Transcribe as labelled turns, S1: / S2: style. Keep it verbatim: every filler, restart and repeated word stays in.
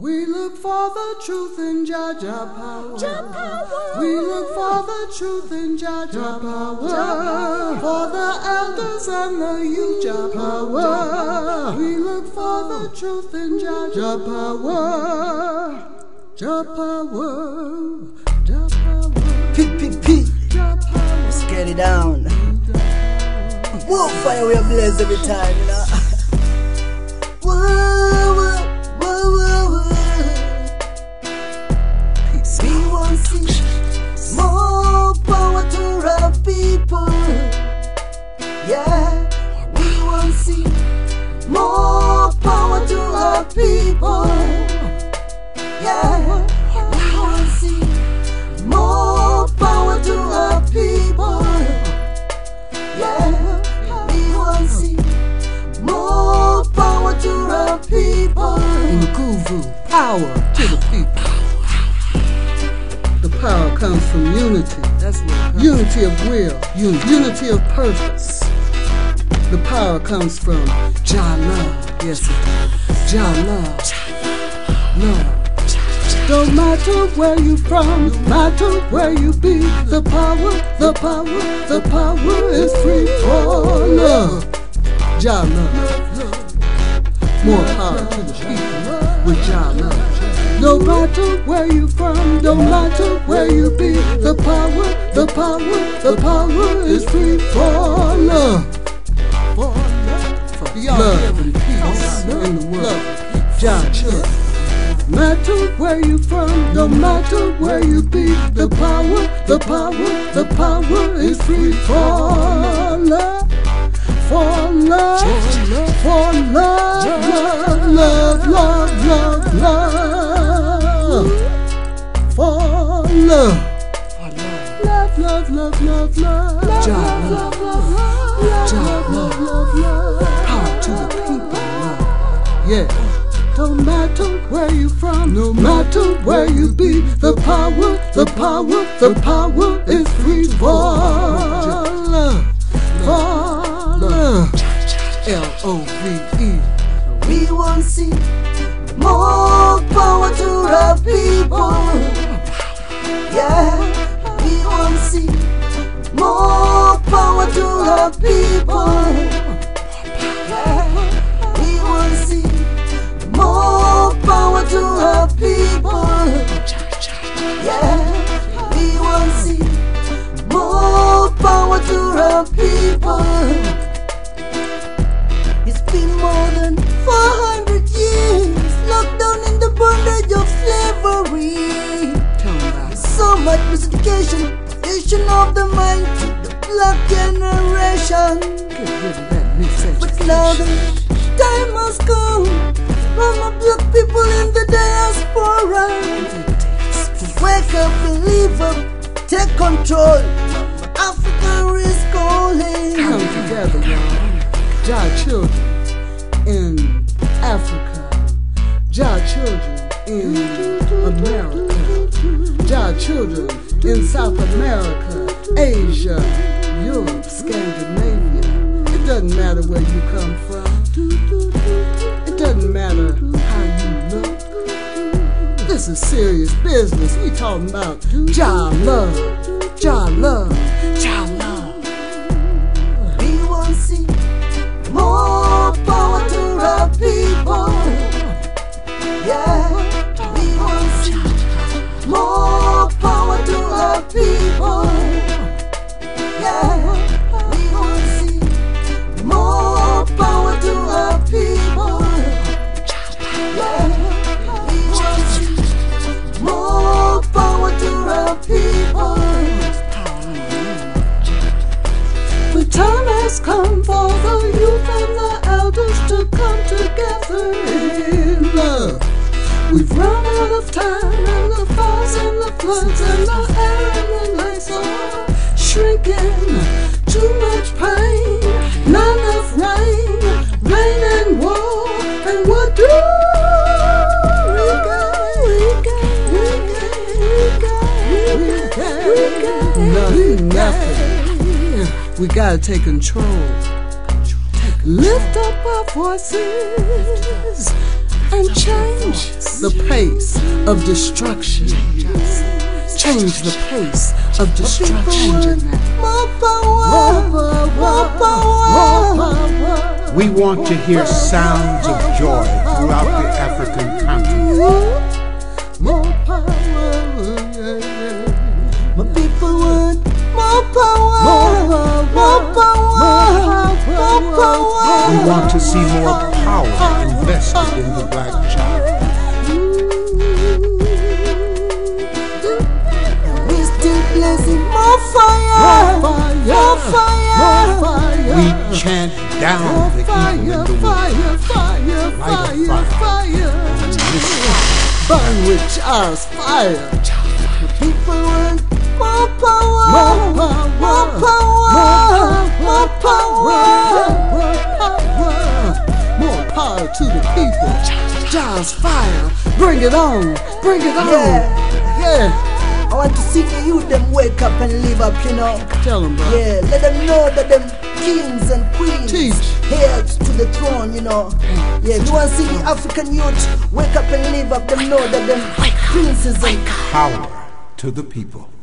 S1: We look for the truth in Jah Jah power.
S2: Jah power.
S1: We look for the truth in Jah Jah power. Jah for the elders and the youth. Jah power. We look for the truth in Jah Jah power. Jah power. Jah power.
S3: P P P.
S1: Jah power.
S3: Let's get it down. Whoa, fire we are blessed every time, you know. Whoa, whoa, whoa, whoa, whoa. We want to see more power to our people. Yeah, we want to see more power to our people. Yeah, we want to see more power to our people. Yeah, we want to see more power to our people.
S1: Nguvu, power to the people. The power comes from unity. That's what unity of will, unity, unity of purpose. The power comes from Jah love. Yes, it does. Jah love. Love. Don't matter where you from, no matter where you be, the power, the power, the power is free for love. Jah love. More power to the people with Jah love. No matter where you from, no matter where you be, the power, the power, the power is free for love. For love, for love and peace in the world. Jah children. Matter where you from, no matter where you be, the power, the power, the power is free for love, for love, for love, love, love, love, love, love, for love, love, love, love, love, love, Jah love, Jah love, power to the people, love, yeah. Don't matter where you from, no matter where you be, the power, the power, the power is free for love, for love, L O V E.
S3: We want to see more power to our people. Yeah, we want to see more power to our people. Yeah, we want to see more power to our people. Yeah, we want to see more power to our people. It's been more than four hundred years locked down in the bondage of slavery. So much miseducation, education of the mind to the black generation. But now the time has come for my black people in the diaspora to wake up, believe up, take control. Africa is calling.
S1: Come together, y'all. Jah children in Africa, Jah children in America, Jah children in South America, Asia, Europe, Scandinavia. It doesn't matter where you come from. It doesn't matter how you look. This is serious business. We talking about Jah love, Jah love, Jah love.
S3: We want to see more power to our people. Yeah, we want to see more power to our people. Yeah, we want to see more power to our people. Yeah, we want to see more power to our people.
S1: The time has come for the youth and the elders to come together in love. We've run out of time, and the fires and the floods and the air and the lights are shrinking. Too much pain, not enough rain, rain and war, and what do we got? We got, we got, we got, we got, nothing, nothing. We gotta take control. Lift up our voices.
S3: and change
S1: the pace of destruction. Change the pace of destruction.
S3: More power, more power, more power.
S2: We want to hear sounds of joy throughout the African continent.
S3: More power, yeah. My people want more power, more power, more power.
S2: We want to see more power invested in the black child.
S3: We still blazing more fire, more fire.
S2: We chant down the evil in the world.
S1: Fire, fire, fire, fire. Burn with Charles fire.
S3: People want more power, more power, more power,
S1: more power, more power to the people. Charles fire, bring it on, bring it on.
S3: Yeah,
S1: yeah.
S3: I want to see the youth them wake up and live up, you know.
S1: Tell them, bro.
S3: Yeah, let them know that them kings and queens
S1: Teach.
S3: heirs to the throne, you know. Yeah, you want to see the African youth wake up and live up, them know that them princes and
S2: Power to the people.